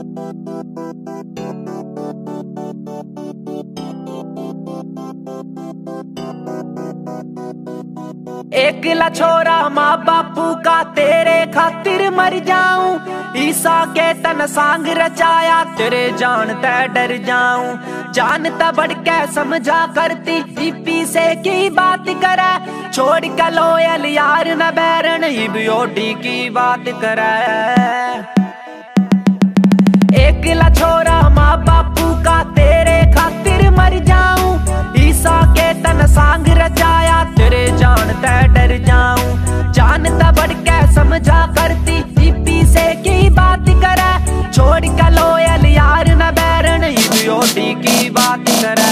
एकला छोरा माँ बापू का तेरे खातिर मर जाऊं। ईसा के तन सांग रचाया तेरे जानता डर जाऊं। जानता बढ़ के समझा करती पीपी से की बात करे। छोड़ के लोयल यार न बैरन इबियोटी की बात करे। एकला छोरा माँ बापू का तेरे खातिर मर जाऊं। ईसा के तन सांग रचाया तेरे जानता डर जाऊं। जानता बढ़ के समझा करती पीपी से की बात करे। छोड़ के लोयल यार न बैरन इबियोटी की बात करे।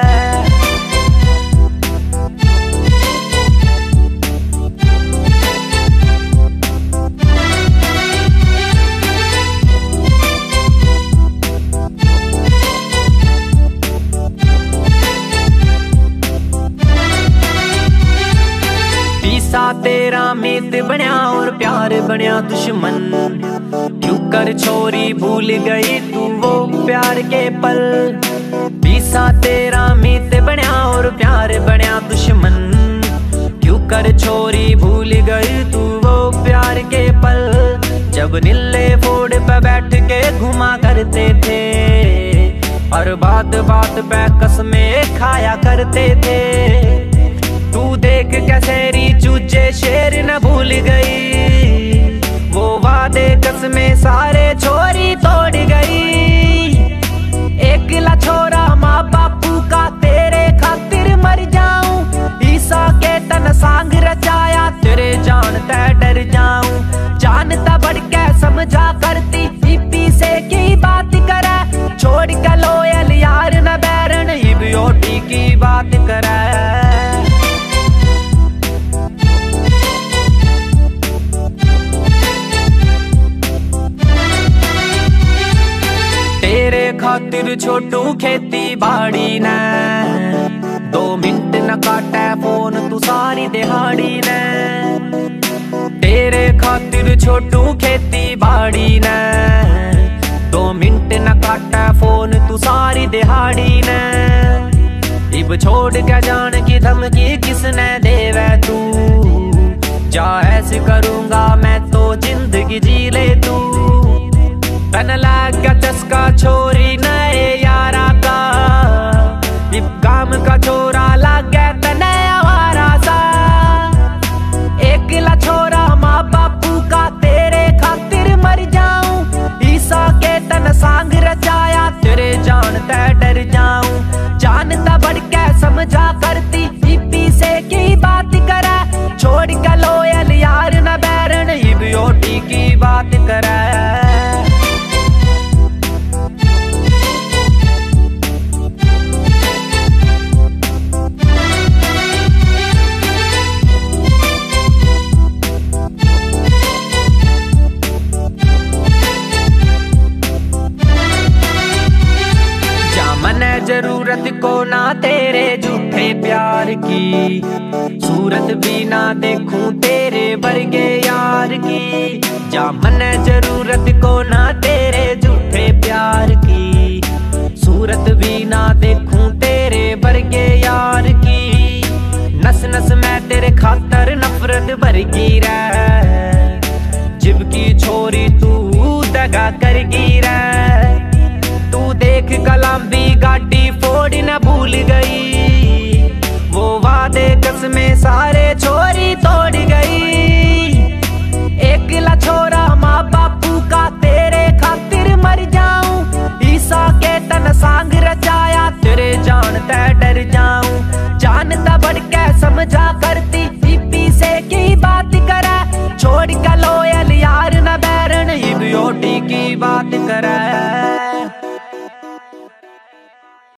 ईसा तेरा मित बनया और प्यार बनया दुश्मन। क्यों कर छोरी भूल गई तू वो प्यार के पल। ईसा तेरा मित बनया और प्यार बनया दुश्मन। क्यों कर छोरी भूल गई तू वो प्यार के पल। जब नीले फोड़ पे बैठ के घुमा करते थे और बात बात पे कसमें खाया करते थे। तू देख कैसे री चूजे शेर न भूल गई। वो वादे कसमें सारे छोरी तोड़ गई। एकला छोरा माँ बापू का तेरे खातिर मर जाऊं। ईसा के तन सांग रचाया तेरे जानता डर जाऊं। जानता बढ़ के समझा करती पीपी से की बात करे। छोड़ के लोयल यार न बैरन इबियोटी की बात करे। खातिर छोटू खेती बाड़ी ने 2 मिनट न काटे फोन तू सारी दिहाड़ी ने। तेरे खातिर छोटू खेती बाड़ी ने 2 मिनट न काटे फोन तू सारी दिहाड़ी ने। इब छोड़ के जान की धमकी किसने देवे तू। जा ऐसे करूंगा मैं तो जिंदगी जी ले तू। तन लाग गया चस्का छोरी नए यारा का। इब गाम का छोरा लाग गया तने आवारा सा। एकला छोरा माँ बापू का तेरे खातिर मर जाऊं। ईसा के तन सांग रचाया तेरे जानता डर जाऊं। जानता बढ़ के समझा करती पीपी से की बात करे। छोड़ के लोयल यार न बैरन इबियोटी की बात करे। जरूरत को ना तेरे झूठे प्यार की। सूरत भी ना देखूं तेरे वर्गे यार की। जा मने जरूरत को ना तेरे झूठे प्यार की। सूरत भी ना देखूं तेरे वर्गे यार की। नस नस में तेरे खातर नफरत भरगी रह। जिब की छोरी तू दगा करगी रह। तू देख कलांबी गाड़ी फोड़ न भूल गई। वो वादे कसमें सारे छोरी तोड़ गई। एकला छोरा माँ बापू का तेरे खातिर मर जाऊं। ईसा के तन सांग रचाया तेरे जानता डर जाऊं। जानता बढ़ के समझा करती पीपी से की बात करे। छोड़ के लोयल यार न बैरन इबियोटी की बात करे।